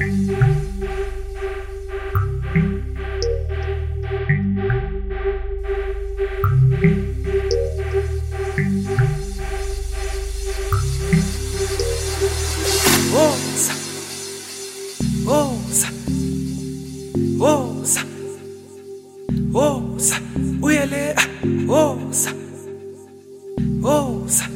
Woza, woza, woza, woza, uyele, woza, woza,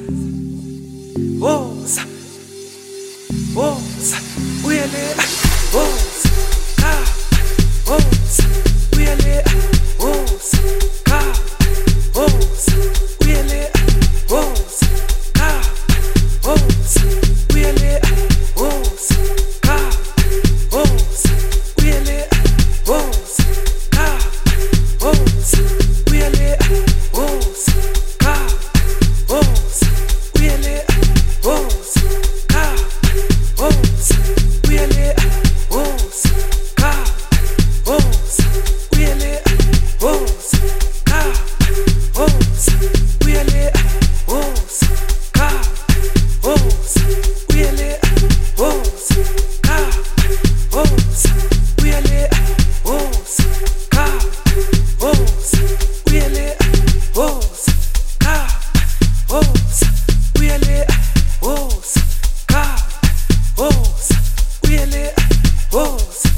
woza, woza, uyele, woza, ka, woza, uyele, woza, ka, woza, uyele, woza, ka, woza, uyele, woza, ka, woza, uyele, woza, ka, woza, uyele, woza, ka, woza, uyele, woza, ka, woza, uyele, woza, ka, woza, uyele, woza, ka, woza, uyele, woza, ka, woza, uyele, woza, ka, woza, uyele, woza, ka, woza, uyele, woza, ka, woza, uyele, woza, ka, woza, uyele, woza.